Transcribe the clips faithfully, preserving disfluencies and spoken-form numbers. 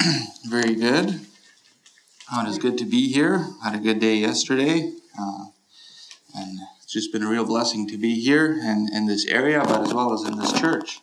Very good. Oh, it is good to be here. Had a good day yesterday. Uh, and it's just been a real blessing to be here and in this area, but as well as in this church.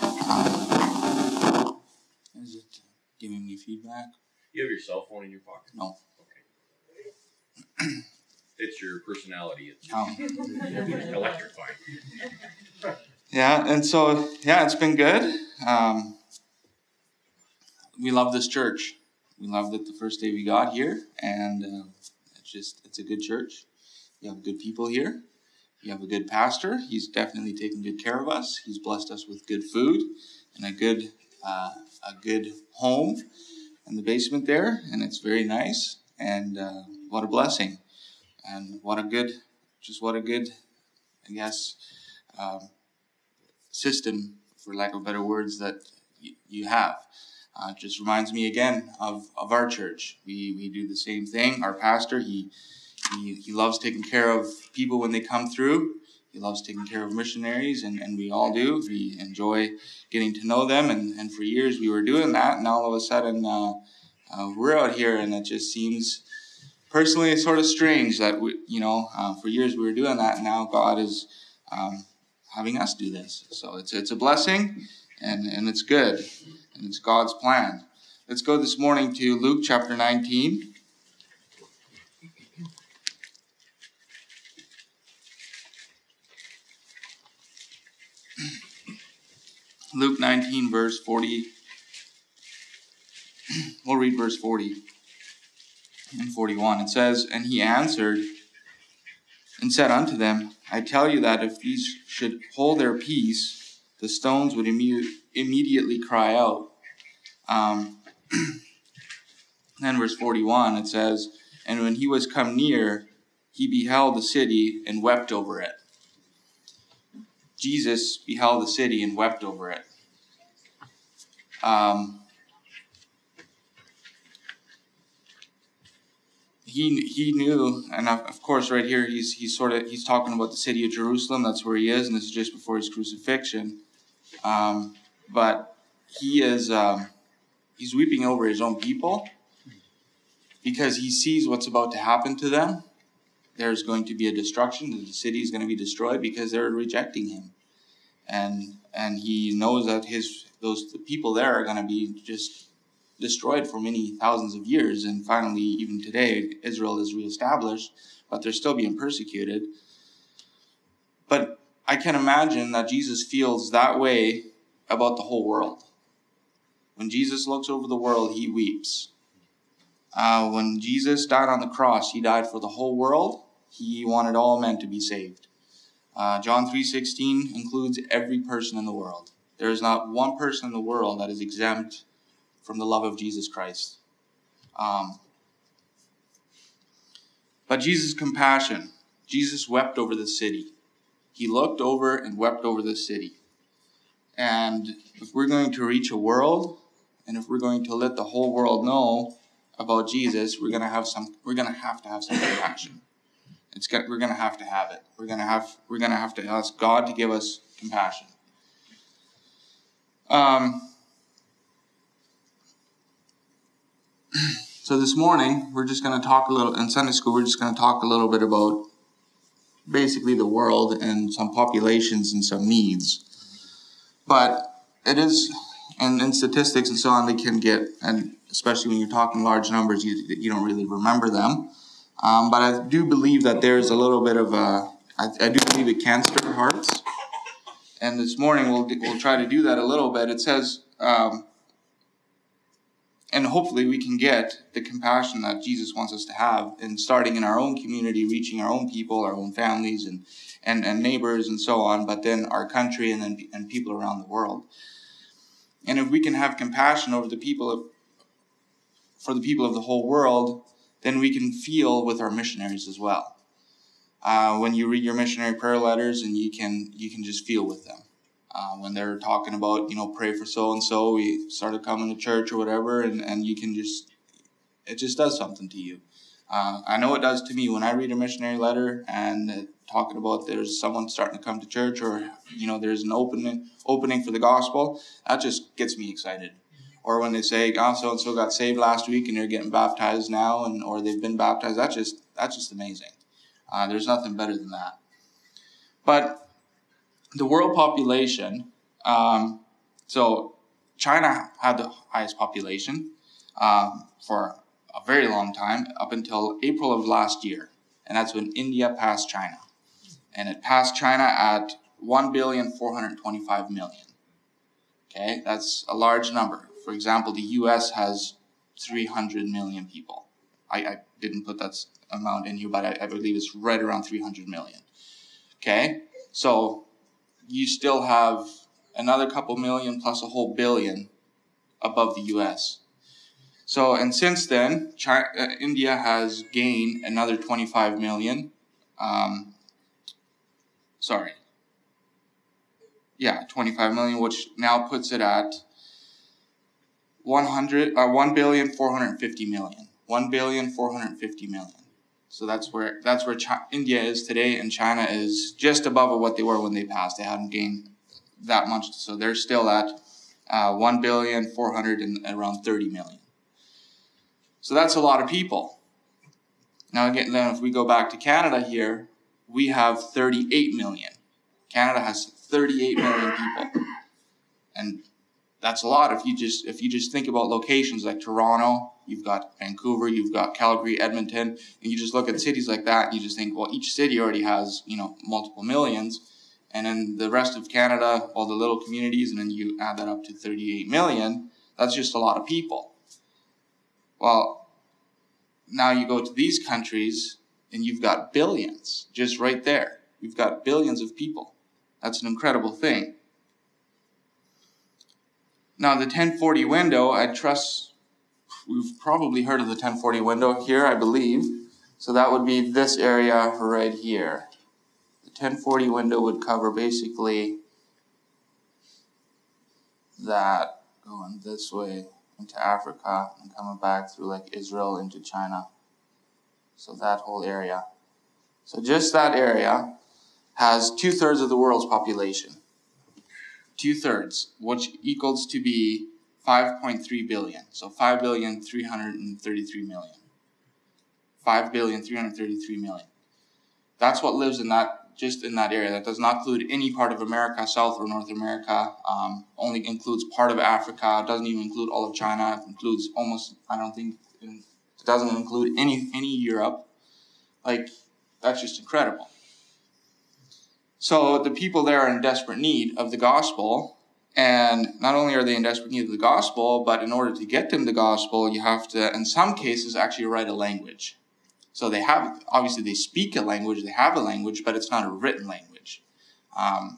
Um, is it giving me feedback? You have your cell phone in your pocket? No. Okay. It's your personality. It's oh. electrifying. Yeah, and so, yeah, it's been good. Um, we love this church. We loved it the first day we got here, and uh, it's just, it's a good church. You have good people here. You have a good pastor. He's definitely taken good care of us. He's blessed us with good food and a good, uh, a good home in the basement there, and it's very nice, and uh, what a blessing, and what a good, just what a good, I guess, um, system, for lack of better words, that y- you have. Uh, it just reminds me again of, of our church. We we do the same thing. Our pastor, he, he he loves taking care of people when they come through. He loves taking care of missionaries, and, and we all do. We enjoy getting to know them, and, and for years we were doing that, and all of a sudden uh, uh, we're out here, and it just seems, personally, it's sort of strange that, we, you know, uh, for years we were doing that, and now God is um, having us do this. So it's it's a blessing, and, and it's good. And it's God's plan. Let's go this morning to Luke chapter nineteen. Luke nineteen, verse forty. We'll read verse forty and forty-one. It says, "And he answered and said unto them, I tell you that if these should hold their peace, the stones would imme- immediately cry out." Um, then verse forty-one, it says, "And when he was come near, he beheld the city and wept over it." Jesus beheld the city and wept over it. Um, he he knew, and of, of course, right here he's he's sort of he's talking about the city of Jerusalem. That's where he is, and this is just before his crucifixion. Um, but he is um, he's weeping over his own people because he sees what's about to happen to them. There's going to be a destruction. The city is going to be destroyed because they're rejecting him, and and he knows that his those the people there are going to be just destroyed for many thousands of years, and finally, even today, Israel is reestablished, but they're still being persecuted. But I can imagine that Jesus feels that way about the whole world. When Jesus looks over the world, he weeps. Uh, when Jesus died on the cross, he died for the whole world. He wanted all men to be saved. Uh, John three sixteen includes every person in the world. There is not one person in the world that is exempt from the love of Jesus Christ. Um, but Jesus' compassion, Jesus wept over the city. He looked over and wept over the city. And if we're going to reach a world, and if we're going to let the whole world know about Jesus, we're going to have some. We're going to have to have some compassion. It's got, we're going to have to have it. We're going to have. We're going to have to ask God to give us compassion. Um. So this morning, we're just going to talk a little, in Sunday school, we're just going to talk a little bit about basically the world and some populations and some needs. But it is, and in statistics and so on, they can get, and especially when you're talking large numbers, you, you don't really remember them. Um, but I do believe that there's a little bit of a, I, I do believe it can stir hearts. And this morning, we'll, we'll try to do that a little bit. It says, um, and hopefully we can get the compassion that Jesus wants us to have, and starting in our own community, reaching our own people, our own families, and, and, and neighbors, and so on, but then our country and then and people around the world. And if we can have compassion over the people of, for the people of the whole world, then we can feel with our missionaries as well. Uh, when you read your missionary prayer letters, and you can you can just feel with them. Uh, when they're talking about, you know, pray for so-and-so, we started coming to church or whatever, and, and you can just, it just does something to you. Uh, I know it does to me when I read a missionary letter and uh, talking about there's someone starting to come to church, or, you know, there's an opening, opening for the gospel. That just gets me excited. Or when they say, oh, so-and-so got saved last week and they're getting baptized now, and or they've been baptized, that's just, that's just amazing. Uh, there's nothing better than that. But the world population, um, so China had the highest population um, for a very long time, up until April of last year. And that's when India passed China. And it passed China at one billion four hundred twenty-five million. Okay, that's a large number. For example, the U S has three hundred million people. I, I didn't put that amount in here, but I, I believe it's right around three hundred million. Okay, so you still have another couple million plus a whole billion above the U S. So, and since then, China, uh, India has gained another twenty-five million. Um, sorry. Yeah, twenty-five million, which now puts it at one hundred, uh, one billion four hundred fifty million. one billion four hundred fifty million. So that's where that's where China, India is today, and China is just above what they were when they passed. They hadn't gained that much, so they're still at uh, one billion four hundred and around thirty million. So that's a lot of people. Now again, then if we go back to Canada here, we have thirty-eight million. Canada has thirty-eight million people, and that's a lot. If you just if you just think about locations like Toronto, you've got Vancouver, you've got Calgary, Edmonton, and you just look at cities like that, and you just think, well, each city already has, you know, multiple millions, and then the rest of Canada, all the little communities, and then you add that up to thirty-eight million. That's just a lot of people. Well, now you go to these countries, and you've got billions just right there. You've got billions of people. That's an incredible thing. Now, the ten forty window, I trust we've probably heard of the ten forty window here, I believe. So that would be this area right here. The ten forty window would cover basically that going this way into Africa and coming back through like Israel into China. So that whole area. So just that area has two-thirds of the world's population. Two-thirds, which equals to be five point three billion. So five billion three hundred thirty-three million. five billion three hundred thirty-three million. That's what lives in that, just in that area. That does not include any part of America, South or North America. Um, only includes part of Africa. It doesn't even include all of China. It includes almost, I don't think, it doesn't include any any Europe. Like, that's just incredible. So the people there are in desperate need of the gospel, and not only are they in desperate need of the gospel, but in order to get them the gospel, you have to, in some cases, actually write a language. So they have, obviously they speak a language, they have a language, but it's not a written language. Um,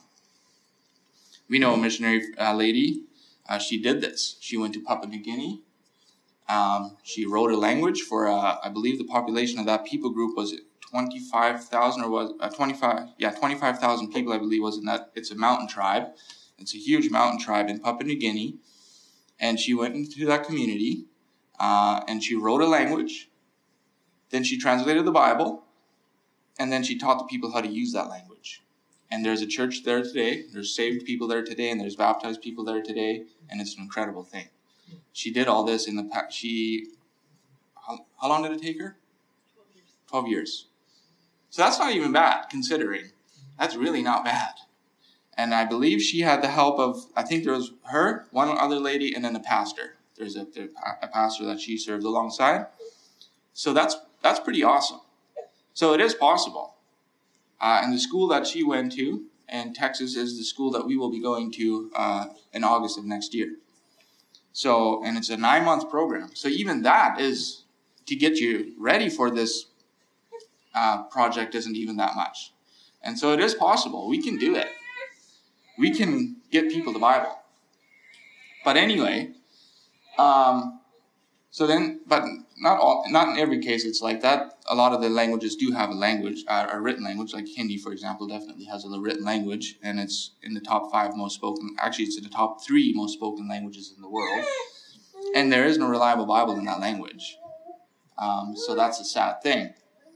we know a missionary uh, lady, uh, she did this. She went to Papua New Guinea. Um, she wrote a language for, uh, I believe the population of that people group was twenty-five thousand or was uh, twenty-five, yeah, twenty-five thousand people, I believe, was in that. It's a mountain tribe. It's a huge mountain tribe in Papua New Guinea. And she went into that community uh, and she wrote a language. Then she translated the Bible. And then she taught the people how to use that language. And there's a church there today. There's saved people there today, and there's baptized people there today. And it's an incredible thing. She did all this in the past. She, how, how long did it take her? Twelve years. Twelve years. So that's not even bad, considering. That's really not bad. And I believe she had the help of, I think there was her, one other lady, and then a pastor. There's a, a pastor that she served alongside. So that's that's pretty awesome. So it is possible. Uh, and the school that she went to in Texas is the school that we will be going to uh, in August of next year. So, and it's a nine-month program. So even that is to get you ready for this uh, project isn't even that much. And so it is possible. We can do it. We can get people the Bible. But anyway, um, so then, but not all, not in every case it's like that. A lot of the languages do have a language, uh, a written language, like Hindi, for example, definitely has a written language, and it's in the top five most spoken, actually it's in the top three most spoken languages in the world. And there is no reliable Bible in that language. Um, so that's a sad thing.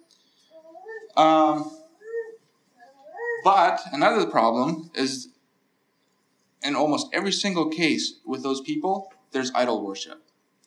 Um, but another problem is in almost every single case with those people, there's idol worship.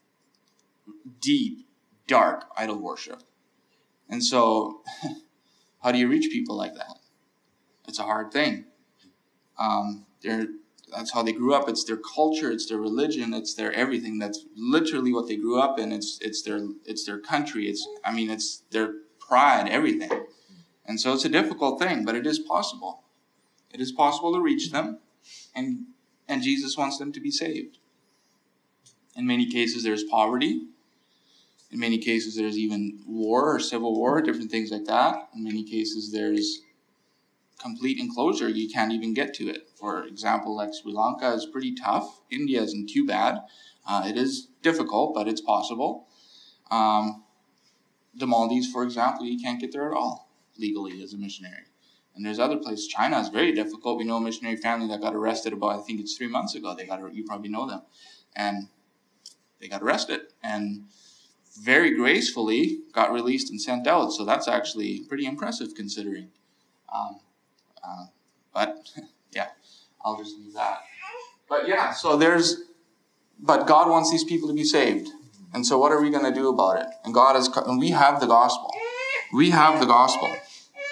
Deep, dark idol worship. And so, how do you reach people like that? It's a hard thing. Um, they're, that's how they grew up. It's their culture. It's their religion. It's their everything. That's literally what they grew up in. It's it's their it's their country. It's I mean it's their pride. Everything. And so it's a difficult thing, but it is possible. It is possible to reach them, and and Jesus wants them to be saved. In many cases, there's poverty. In many cases, there's even war or civil war, different things like that. In many cases, there's complete enclosure. You can't even get to it. For example, like Sri Lanka is pretty tough. India isn't too bad. Uh, it is difficult, but it's possible. Um, the Maldives, for example, you can't get there at all legally as a missionary. And there's other places. China is very difficult. We know a missionary family that got arrested about, I think it's three months ago. They got, you probably know them. And they got arrested. And very gracefully got released and sent out. So that's actually pretty impressive considering. Um, uh, but yeah, I'll just leave that. But yeah, so there's, but God wants these people to be saved. And so what are we going to do about it? And God is, and we have the gospel. We have the gospel. It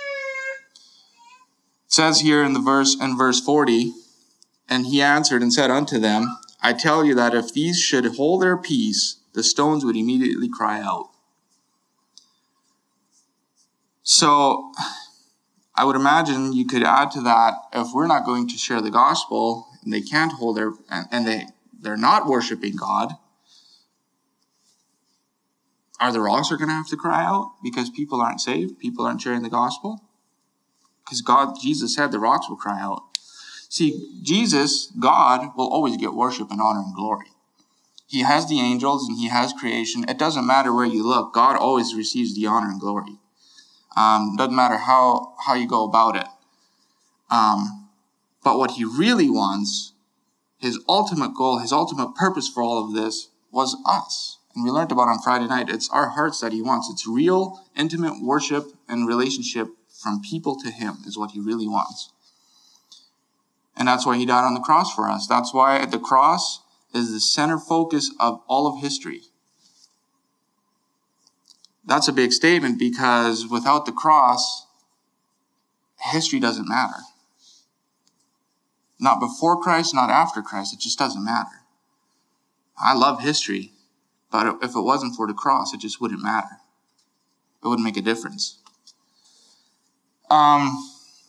says here in the verse, in verse forty, and he answered and said unto them, I tell you that if these should hold their peace, the stones would immediately cry out. So, I would imagine you could add to that, if we're not going to share the gospel, and they can't hold their, and, and they, they're not worshiping God, are the rocks are going to have to cry out because people aren't saved? People aren't sharing the gospel? Because God, Jesus said the rocks will cry out. See, Jesus, God, will always get worship and honor and glory. He has the angels and he has creation. It doesn't matter where you look. God always receives the honor and glory. Um, doesn't matter how, how you go about it. Um, but what he really wants, his ultimate goal, his ultimate purpose for all of this was us. And we learned about on Friday night, it's our hearts that he wants. It's real, intimate worship and relationship from people to him is what he really wants. And that's why he died on the cross for us. That's why the cross is the center focus of all of history. That's a big statement because without the cross, history doesn't matter. Not before Christ, not after Christ. It just doesn't matter. I love history, but if it wasn't for the cross, it just wouldn't matter. It wouldn't make a difference. Um...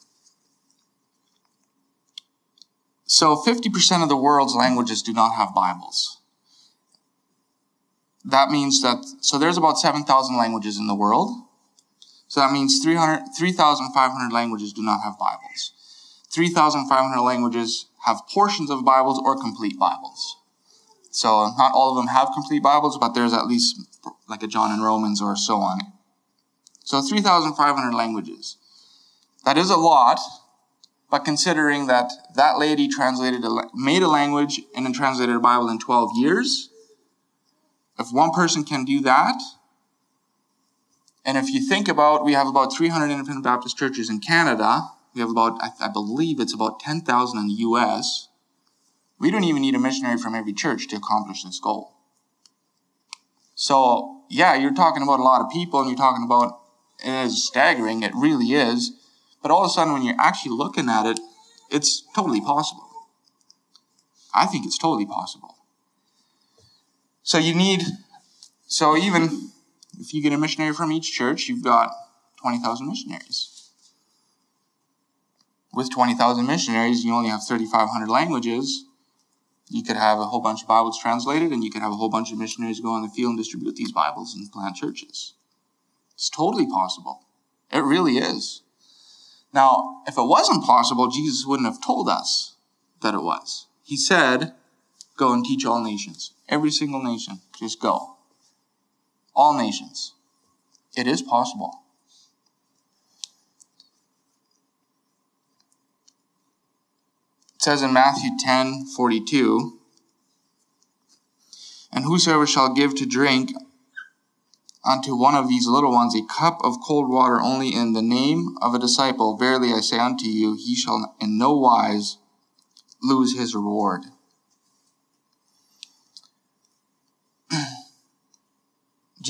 So fifty percent of the world's languages do not have Bibles. That means that, so there's about seven thousand languages in the world. So that means three thousand five hundred languages do not have Bibles. three thousand five hundred languages have portions of Bibles or complete Bibles. So not all of them have complete Bibles, but there's at least like a John and Romans or so on. So three thousand five hundred languages. That is a lot. But considering that that lady translated, a, made a language and then translated a Bible in twelve years, if one person can do that, and if you think about, we have about three hundred independent Baptist churches in Canada, we have about, I, I believe it's about ten thousand in the U S, we don't even need a missionary from every church to accomplish this goal. So, yeah, you're talking about a lot of people, and you're talking about, it is staggering, it really is. But all of a sudden, when you're actually looking at it, it's totally possible. I think it's totally possible. So you need, so even if you get a missionary from each church, you've got twenty thousand missionaries. With twenty thousand missionaries, you only have thirty-five hundred languages. You could have a whole bunch of Bibles translated, and you could have a whole bunch of missionaries go in the field and distribute these Bibles and plant churches. It's totally possible. It really is. Now, if it wasn't possible, Jesus wouldn't have told us that it was. He said, go and teach all nations. Every single nation. Just go. All nations. It is possible. It says in Matthew ten forty-two, and whosoever shall give to drink unto one of these little ones a cup of cold water only in the name of a disciple, verily I say unto you, he shall in no wise lose his reward.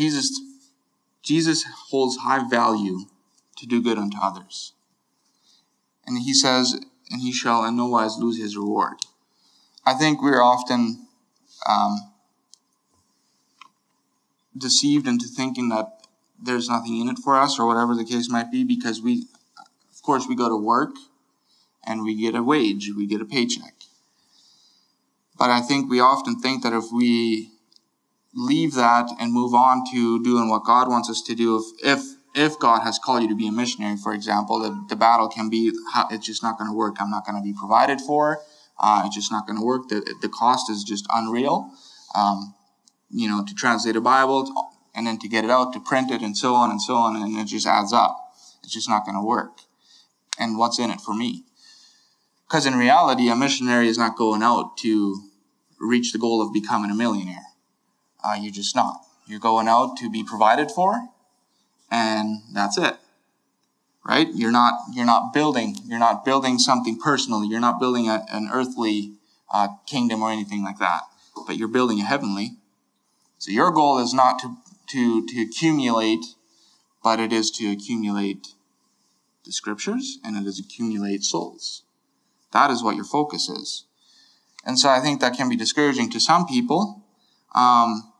Jesus, Jesus holds high value to do good unto others. And he says, and he shall in no wise lose his reward. I think we're often um, deceived into thinking that there's nothing in it for us, or whatever the case might be, because we, of course, we go to work and we get a wage, we get a paycheck. But I think we often think that if we leave that and move on to doing what God wants us to do, if if, if God has called you to be a missionary, for example, the, the battle can be, it's just not going to work. I'm not going to be provided for. Uh, it's just not going to work. The, the cost is just unreal. Um, you know, to translate a Bible, and then to get it out, to print it, and so on and so on, and it just adds up. It's just not going to work. And what's in it for me? Because in reality, a missionary is not going out to reach the goal of becoming a millionaire. Uh, you're just not. You're going out to be provided for, and that's it. Right? You're not. You're not building. You're not building something personally. You're not building a, an earthly uh, kingdom or anything like that. But you're building a heavenly. So your goal is not to to to accumulate, but it is to accumulate the scriptures, and it is accumulate souls. That is what your focus is. And so I think that can be discouraging to some people, um,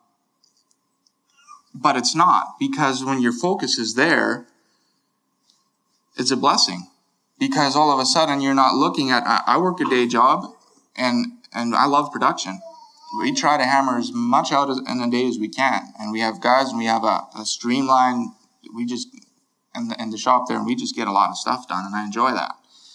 but it's not, because when your focus is there, it's a blessing. Because all of a sudden you're not looking at, I, I work a day job, and and I love production. We try to hammer as much out in a day as we can. And we have guys, and we have a, a streamline, we just, in the, in the shop there, and we just get a lot of stuff done, and I enjoy that.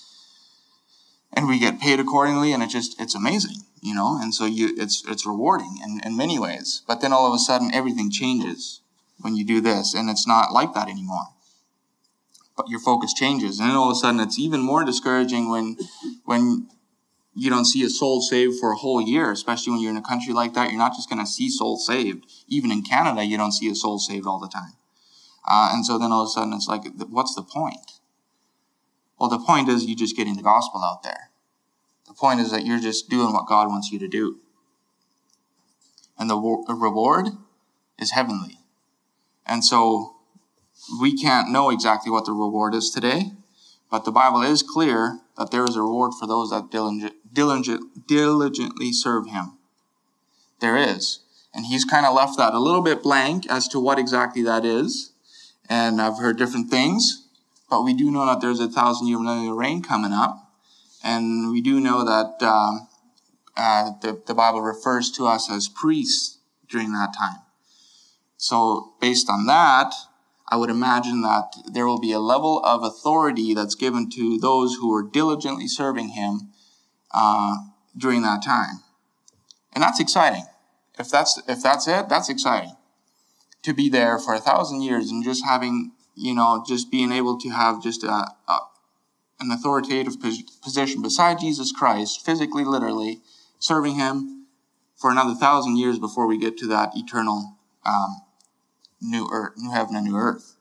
And we get paid accordingly, and it just, it's amazing, you know, and so you, it's it's rewarding in, in many ways. But then all of a sudden, everything changes when you do this, and it's not like that anymore. But your focus changes, and then all of a sudden, it's even more discouraging when, when, you don't see a soul saved for a whole year, especially when you're in a country like that. You're not just going to see souls saved. Even in Canada, you don't see a soul saved all the time. Uh, and so then all of a sudden it's like, what's the point? Well, the point is you just getting the gospel out there. The point is that you're just doing what God wants you to do. And the, the reward is heavenly. And so we can't know exactly what the reward is today, but the Bible is clear that there is a reward for those that diligent, diligent, diligently serve him. There is. And he's kind of left that a little bit blank as to what exactly that is. And I've heard different things, but we do know that there's a thousand year millennial reign coming up. And we do know that um, uh, the, the Bible refers to us as priests during that time. So based on that, I would imagine that there will be a level of authority that's given to those who are diligently serving him uh, during that time. And that's exciting. If that's if that's it, that's exciting. To be there for a thousand years and just having, you know, just being able to have just a, a an authoritative position beside Jesus Christ, physically, literally, serving him for another thousand years before we get to that eternal um new earth, new heaven and new earth.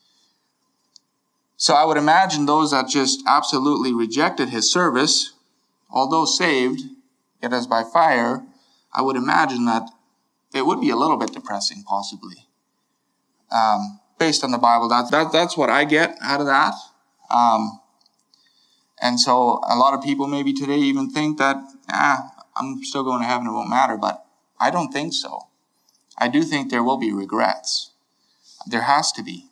So I would imagine those that just absolutely rejected his service, although saved, yet as by fire, I would imagine that it would be a little bit depressing, possibly. Um, based on the Bible, that, that that's what I get out of that. Um, and so a lot of people maybe today even think that, ah, I'm still going to heaven, it won't matter, but I don't think so. I do think there will be regrets. There has to be.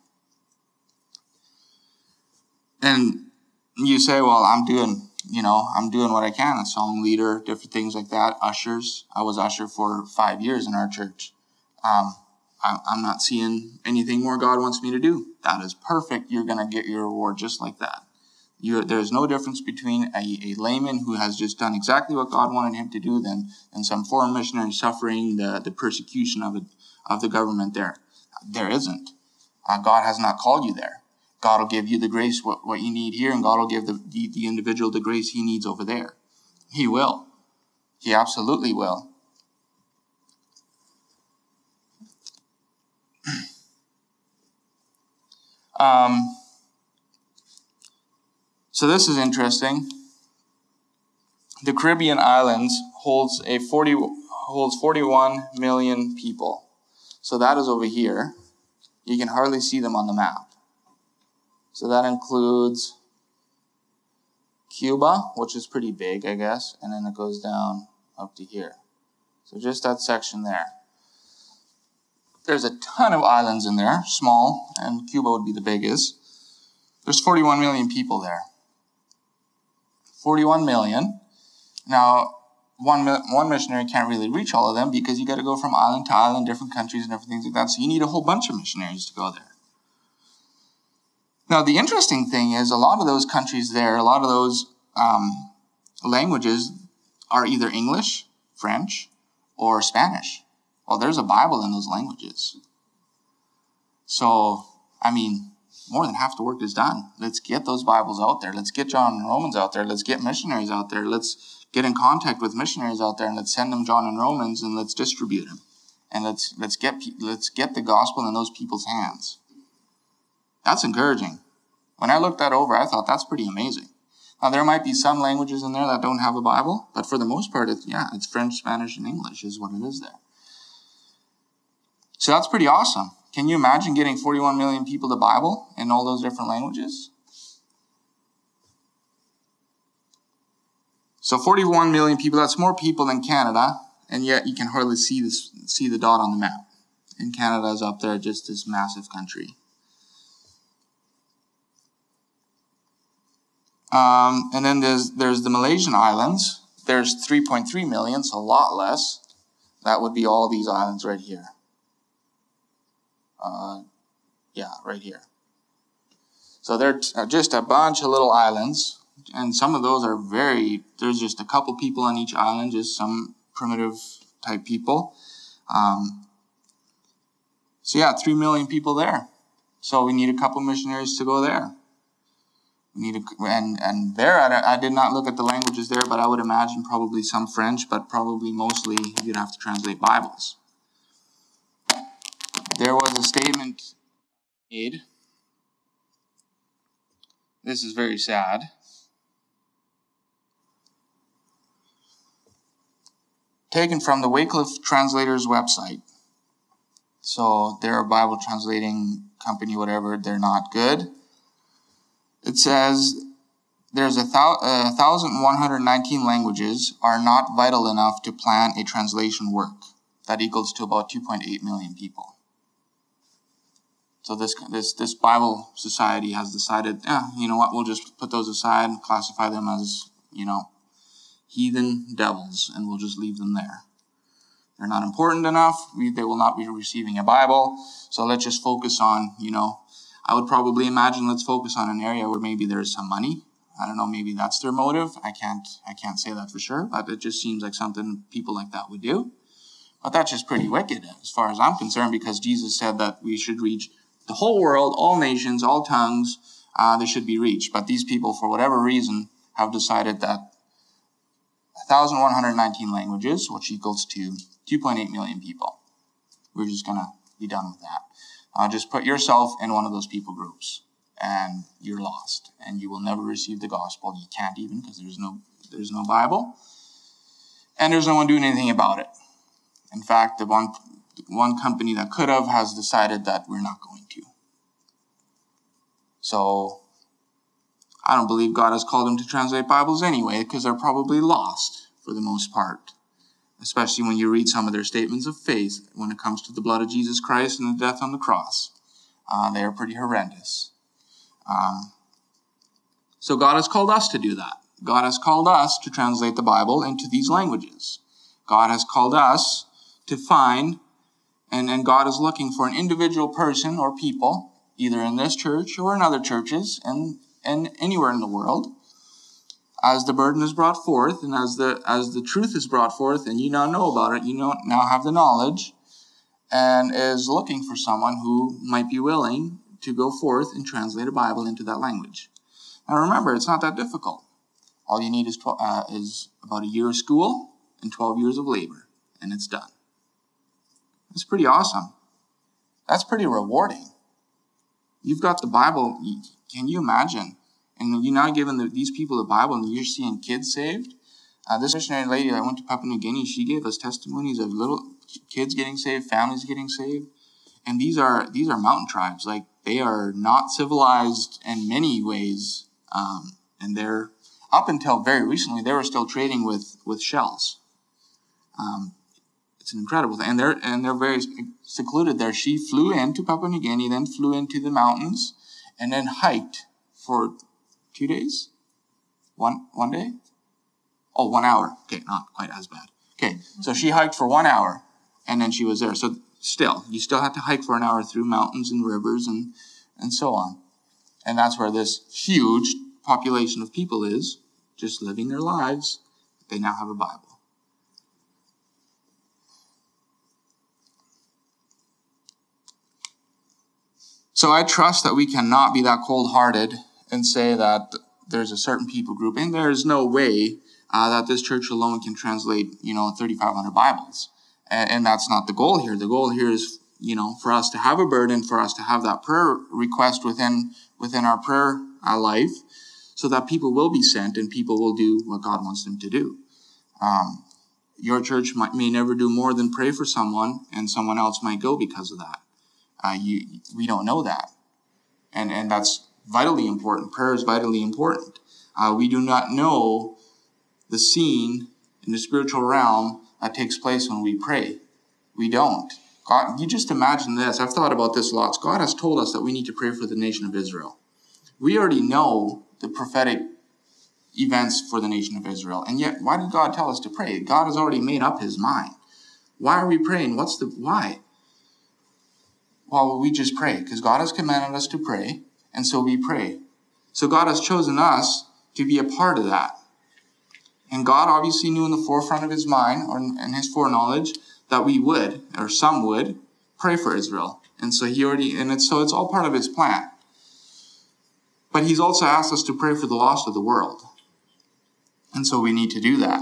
And you say, well, I'm doing, you know, I'm doing what I can. A song leader, different things like that. Ushers. I was usher for five years in our church. Um, I'm not seeing anything more God wants me to do. That is perfect. You're going to get your reward just like that. You're, there's no difference between a, a layman who has just done exactly what God wanted him to do than, than some foreign missionary suffering the, the persecution of it, of the government there. There isn't. Uh, God has not called you there. God will give you the grace, what, what you need here, and God will give the, the, the individual the grace he needs over there. He will. He absolutely will. Um, so this is interesting. The Caribbean islands holds a forty holds forty-one million people. So that is over here. You can hardly see them on the map. So that includes Cuba, which is pretty big, I guess, and then it goes down up to here. So just that section there. There's a ton of islands in there, small, and Cuba would be the biggest. There's forty-one million people there. forty-one million. Now, one one missionary can't really reach all of them because you got to go from island to island, different countries and different things like that. So you need a whole bunch of missionaries to go there. Now, the interesting thing is a lot of those countries there, a lot of those um, languages are either English, French, or Spanish. Well, there's a Bible in those languages. So, I mean, more than half the work is done. Let's get those Bibles out there. Let's get John and Romans out there. Let's get missionaries out there. Let's get in contact with missionaries out there, and let's send them John and Romans, and let's distribute them. And let's let's get let's get the gospel in those people's hands. That's encouraging. When I looked that over, I thought that's pretty amazing. Now, there might be some languages in there that don't have a Bible, but for the most part, it's, yeah, it's French, Spanish, and English is what it is there. So that's pretty awesome. Can you imagine getting forty-one million people the Bible in all those different languages? So forty-one million people, that's more people than Canada, and yet you can hardly see this, see the dot on the map. And Canada is up there, just this massive country. Um, and then there's, there's the Malaysian islands. There's three point three million, so a lot less. That would be all these islands right here. Uh, yeah, right here. So they're t- just a bunch of little islands, and some of those are very, there's just a couple people on each island, just some primitive type people. Um, so yeah, three million people there. So we need a couple missionaries to go there. We need a, and, and there, I, I did not look at the languages there, but I would imagine probably some French, but probably mostly you'd have to translate Bibles. There was a statement made. This is very sad. Taken from the Wycliffe Translators website. So they're a Bible translating company, whatever. They're not good. It says there's a thou- one thousand one hundred nineteen languages are not vital enough to plan a translation work. That equals to about two point eight million people. So this this this Bible Society has decided, yeah, you know what, we'll just put those aside and classify them as, you know, heathen devils, and we'll just leave them there. They're not important enough. We, they will not be receiving a Bible. So let's just focus on, you know, I would probably imagine let's focus on an area where maybe there's some money. I don't know, maybe that's their motive. I can't I can't say that for sure, but it just seems like something people like that would do. But that's just pretty wicked as far as I'm concerned, because Jesus said that we should reach the whole world, all nations, all tongues, uh, they should be reached. But these people, for whatever reason, have decided that one thousand one hundred nineteen languages, which equals to two point eight million people. We're just going to be done with that. Uh, just put yourself in one of those people groups, and you're lost, and you will never receive the gospel. You can't even, because there's no there's no Bible, and there's no one doing anything about it. In fact, the one one company that could have has decided that we're not going to. So I don't believe God has called them to translate Bibles anyway, because they're probably lost for the most part. Especially when you read some of their statements of faith when it comes to the blood of Jesus Christ and the death on the cross. Uh, they are pretty horrendous. Um, so God has called us to do that. God has called us to translate the Bible into these languages. God has called us to find, and, and God is looking for an individual person or people, either in this church or in other churches and, and anywhere in the world, as the burden is brought forth and as the as the truth is brought forth and you now know about it, you know, now have the knowledge, and is looking for someone who might be willing to go forth and translate a Bible into that language. Now remember, it's not that difficult. All you need is, tw- uh, is about a year of school and twelve years of labor, and it's done. It's pretty awesome. That's pretty rewarding. You've got the Bible. Can you imagine? And you're now giving the, these people the Bible, and you're seeing kids saved. Uh, this missionary lady that went to Papua New Guinea, she gave us testimonies of little kids getting saved, families getting saved. And these are these are mountain tribes. Like, they are not civilized in many ways. Um, and they're, up until very recently, they were still trading with, with shells. Um, it's an incredible thing. And they're, and they're very secluded there. She flew into Papua New Guinea, then flew into the mountains, and then hiked for two days? One, one day? Oh, one hour. Okay, not quite as bad. Okay, so she hiked for one hour, and then she was there. So still, you still have to hike for an hour through mountains and rivers and, and so on. And that's where this huge population of people is, just living their lives. They now have a Bible. So I trust that we cannot be that cold-hearted and say that there's a certain people group, and there's no way uh, that this church alone can translate, you know, thirty-five hundred Bibles. And, and that's not the goal here. The goal here is, you know, for us to have a burden, for us to have that prayer request within within our prayer uh, life, so that people will be sent and people will do what God wants them to do. Um, your church might, may never do more than pray for someone, and someone else might go because of that. Uh, you, we don't know that. And, and that's vitally important. Prayer is vitally important. Uh, we do not know the scene in the spiritual realm that takes place when we pray. We don't. God, you just imagine this. I've thought about this a lot. God has told us that we need to pray for the nation of Israel. We already know the prophetic events for the nation of Israel. And yet, why did God tell us to pray? God has already made up his mind. Why are we praying? What's the why? Well, we just pray because God has commanded us to pray, and so we pray. So God has chosen us to be a part of that. And God obviously knew in the forefront of his mind, or in his foreknowledge, that we would, or some would, pray for Israel. And so he already, and it's so it's all part of his plan. But he's also asked us to pray for the lost of the world. And so we need to do that.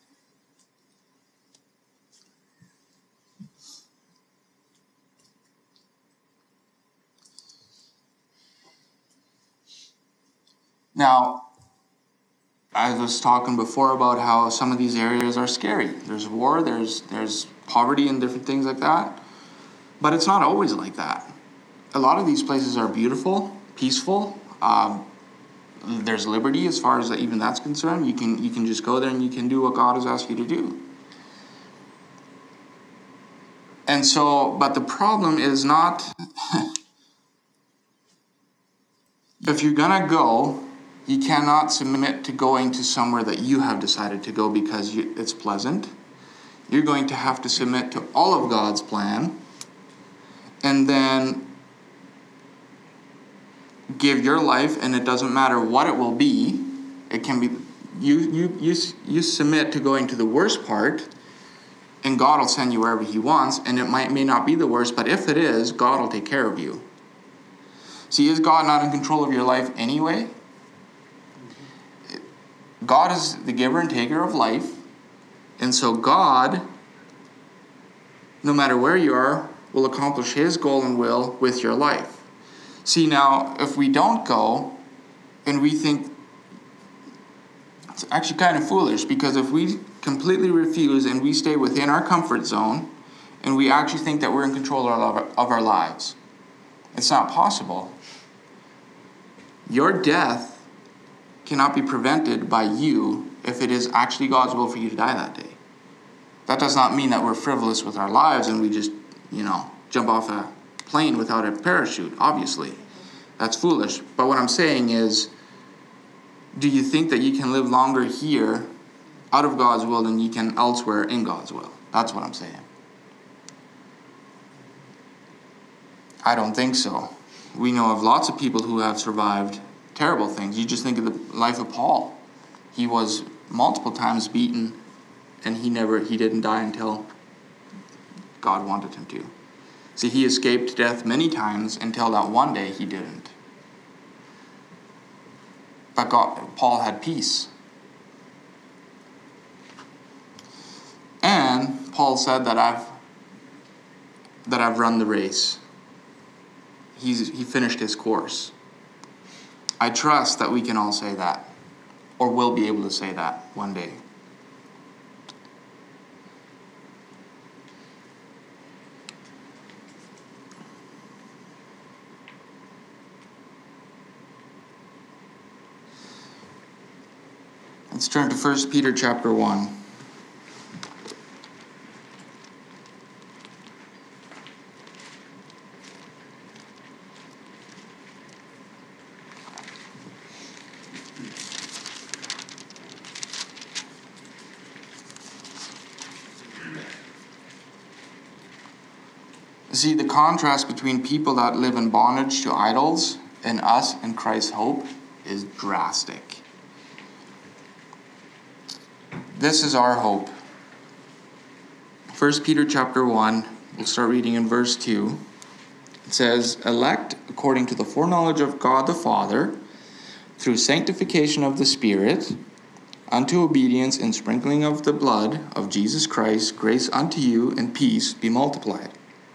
Now, I was talking before about how some of these areas are scary. There's war, there's there's poverty and different things like that. But it's not always like that. A lot of these places are beautiful, peaceful. Um, there's liberty as far as even that's concerned. You can you can just go there and you can do what God has asked you to do. And so, but the problem is not, if you're going to go, you cannot submit to going to somewhere that you have decided to go because you, it's pleasant. You're going to have to submit to all of God's plan and then give your life, and it doesn't matter what it will be. It can be, you, you, you, you submit to going to the worst part, and God will send you wherever he wants, and it might may not be the worst, but if it is, God will take care of you. See, is God not in control of your life anyway? God is the giver and taker of life, and so God, no matter where you are, will accomplish his goal and will with your life. See, now, if we don't go, and we think, it's actually kind of foolish, because if we completely refuse and we stay within our comfort zone, and we actually think that we're in control of our, of our lives, it's not possible. Your death cannot be prevented by you if it is actually God's will for you to die that day. That does not mean that we're frivolous with our lives and we just, you know, jump off a plane without a parachute, obviously. That's foolish. But what I'm saying is, do you think that you can live longer here out of God's will than you can elsewhere in God's will? That's what I'm saying. I don't think so. We know of lots of people who have survived terrible things. You just think of the life of Paul. He was multiple times beaten, and he never he didn't die until God wanted him to. See, he escaped death many times until that one day he didn't. But God, Paul had peace. And Paul said that I've that I've run the race. He's he finished his course. I trust that we can all say that, or will be able to say that one day. Let's turn to First Peter chapter one. See, the contrast between people that live in bondage to idols and us in Christ's hope is drastic. This is our hope. First Peter chapter one, we'll start reading in verse two. It says, elect according to the foreknowledge of God the Father, through sanctification of the Spirit, unto obedience and sprinkling of the blood of Jesus Christ, grace unto you and peace be multiplied.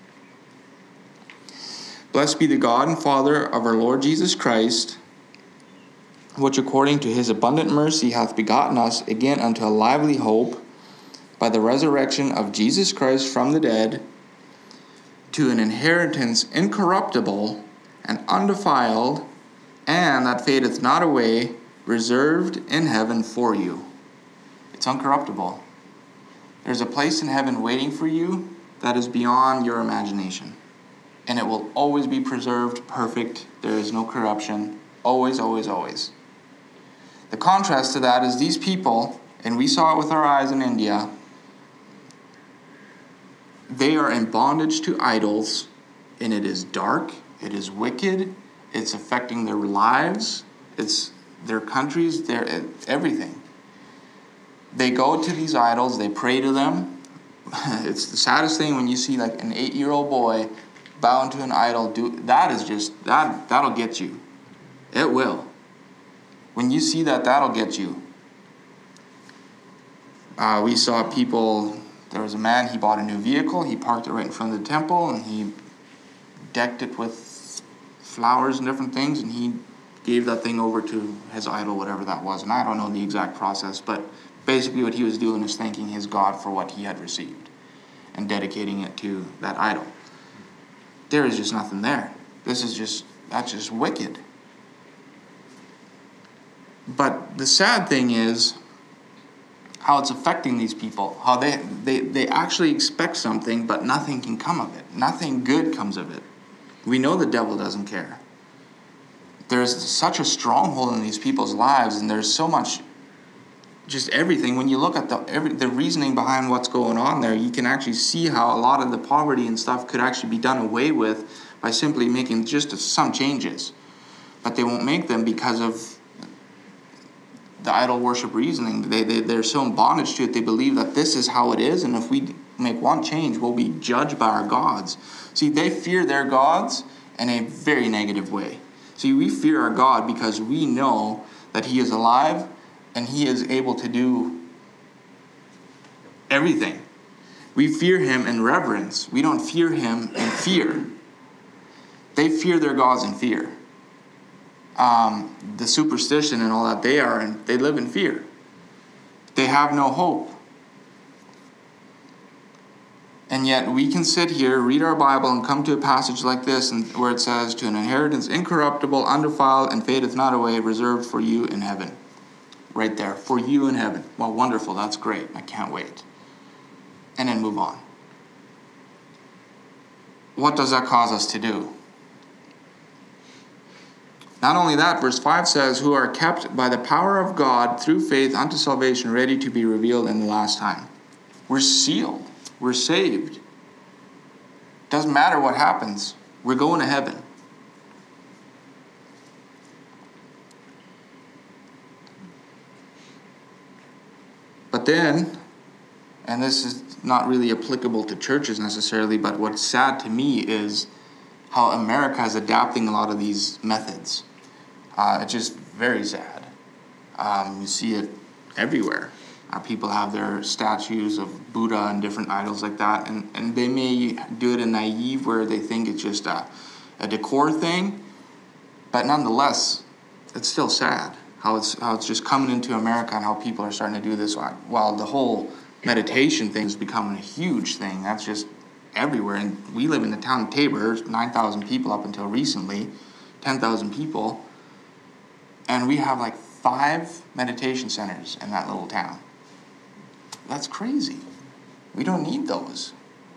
Blessed be the God and Father of our Lord Jesus Christ, which according to his abundant mercy hath begotten us again unto a lively hope by the resurrection of Jesus Christ from the dead, to an inheritance incorruptible and undefiled, and that fadeth not away, reserved in heaven for you. It's uncorruptible. There's a place in heaven waiting for you that is beyond your imagination. And it will always be preserved, perfect. There is no corruption. Always, always, always. The contrast to that is these people, and we saw it with our eyes in India, they are in bondage to idols, and it is dark, it is wicked, it's affecting their lives, it's their countries, their everything. They go to these idols, they pray to them. It's the saddest thing when you see like an eight-year-old boy bound to an idol. Do that is just that that'll get you. It will. When you see that, that'll get you. Uh, we saw people. There was a man. He bought a new vehicle. He parked it right in front of the temple, and he decked it with flowers and different things. And he gave that thing over to his idol, whatever that was. And I don't know the exact process, but basically what he was doing is thanking his God for what he had received and dedicating it to that idol. There is just nothing there. This is just, that's just wicked. But the sad thing is how it's affecting these people. How they, they, they actually expect something, but nothing can come of it. Nothing good comes of it. We know the devil doesn't care. There's such a stronghold in these people's lives, and there's so much, just everything. When you look at the every, the reasoning behind what's going on there, you can actually see how a lot of the poverty and stuff could actually be done away with by simply making just some changes. But they won't make them because of the idol worship reasoning. They, they, they're so in bondage to it, they believe that this is how it is, and if we make one change, we'll be judged by our gods. See, they fear their gods in a very negative way. See, we fear our God because we know that he is alive and he is able to do everything. We fear him in reverence. We don't fear him in fear. They fear their gods in fear. Um, the superstition and all that they are, and they live in fear. They have no hope. And yet we can sit here, read our Bible, and come to a passage like this, and where it says, to an inheritance incorruptible, undefiled, and fadeth not away, reserved for you in heaven. Right there, for you in heaven. Well, wonderful, that's great. I can't wait. And then move on. What does that cause us to do? Not only that, verse five says, who are kept by the power of God through faith unto salvation, ready to be revealed in the last time. We're sealed. We're saved. Doesn't matter what happens. We're going to heaven. But then, and this is not really applicable to churches necessarily, but what's sad to me is how America is adapting a lot of these methods. Uh, it's just very sad. Um, you see it everywhere. Uh, people have their statues of Buddha and different idols like that, and, and they may do it in naive where they think it's just a, a decor thing, but nonetheless, it's still sad how it's how it's just coming into America and how people are starting to do this while the whole meditation thing is becoming a huge thing. That's just everywhere, and we live in the town of Tabor, nine thousand people up until recently, ten thousand people, and we have like five meditation centers in that little town. That's crazy. We don't need those.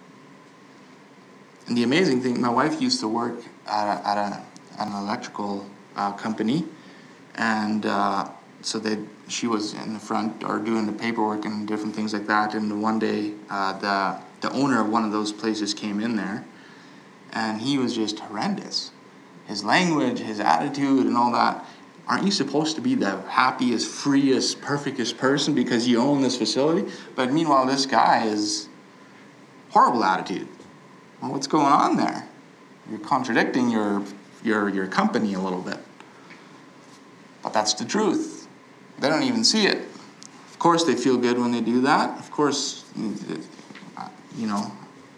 And the amazing thing, my wife used to work at, a, at, a, at an electrical uh, company, and uh, so they, she was in the front or doing the paperwork and different things like that. And one day, uh, the the owner of one of those places came in there, and he was just horrendous. His language, his attitude, and all that. Aren't you supposed to be the happiest, freest, perfectest person because you own this facility? But meanwhile, this guy is horrible attitude. Well, what's going on there? You're contradicting your your your company a little bit. But that's the truth. They don't even see it. Of course, they feel good when they do that. Of course, you know,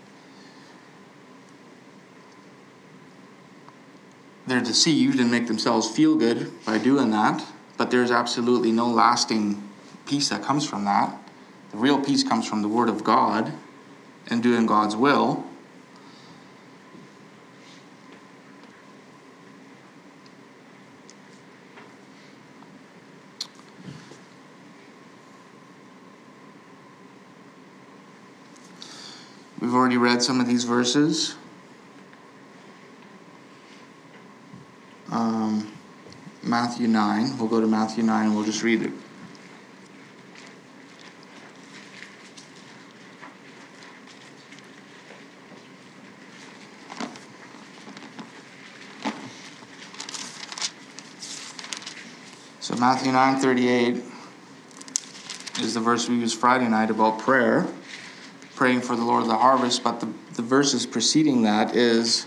they're deceived and make themselves feel good by doing that. But there's absolutely no lasting peace that comes from that. The real peace comes from the Word of God and doing God's will. We've already read some of these verses. Um, Matthew nine. We'll go to Matthew nine and we'll just read it. So Matthew nine thirty-eight is the verse we used Friday night about prayer. Praying for the Lord of the harvest, but the, the verses preceding that is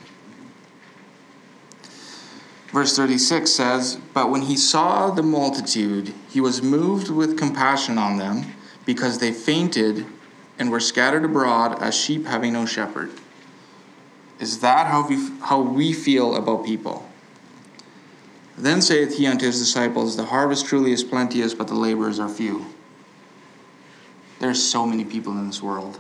verse thirty-six says, "But when he saw the multitude, he was moved with compassion on them, because they fainted and were scattered abroad as sheep having no shepherd." Is that how we, how we feel about people? "Then saith he unto his disciples, The harvest truly is plenteous, but the laborers are few." There's so many people in this world.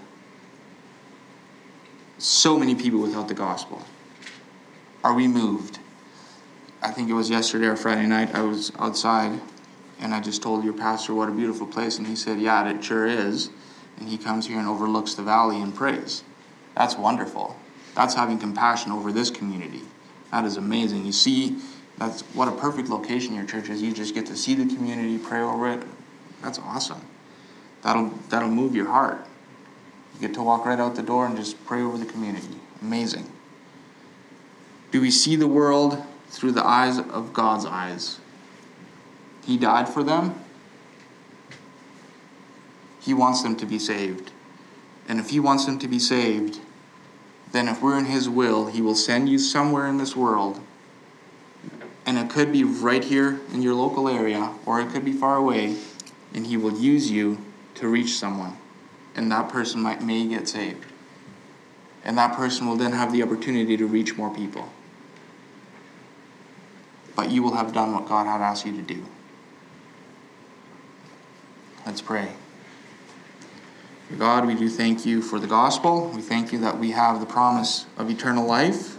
So many people without the gospel. Are we moved? I think it was yesterday or Friday night, I was outside and I just told your pastor what a beautiful place, and he said, yeah, it sure is. And he comes here and overlooks the valley and prays. That's wonderful. That's having compassion over this community. That is amazing. You see, that's what a perfect location your church is. You just get to see the community, pray over it. That's awesome. That'll that'll move your heart. You get to walk right out the door and just pray over the community. Amazing. Do we see the world through the eyes of God's eyes? He died for them. He wants them to be saved. And if he wants them to be saved, then if we're in his will, he will send you somewhere in this world. And it could be right here in your local area, or it could be far away, and he will use you to reach someone. And that person might may get saved. And that person will then have the opportunity to reach more people. But you will have done what God had asked you to do. Let's pray. God, we do thank you for the gospel. We thank you that we have the promise of eternal life.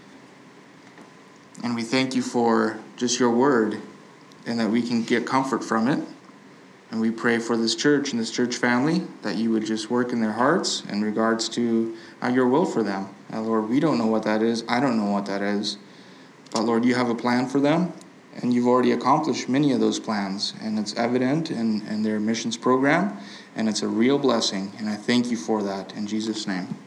And we thank you for just your word, and that we can get comfort from it. And we pray for this church and this church family, that you would just work in their hearts in regards to uh, your will for them. Uh, Lord, we don't know what that is. I don't know what that is. But Lord, you have a plan for them, and you've already accomplished many of those plans. And it's evident in, in their missions program, and it's a real blessing. And I thank you for that in Jesus' name.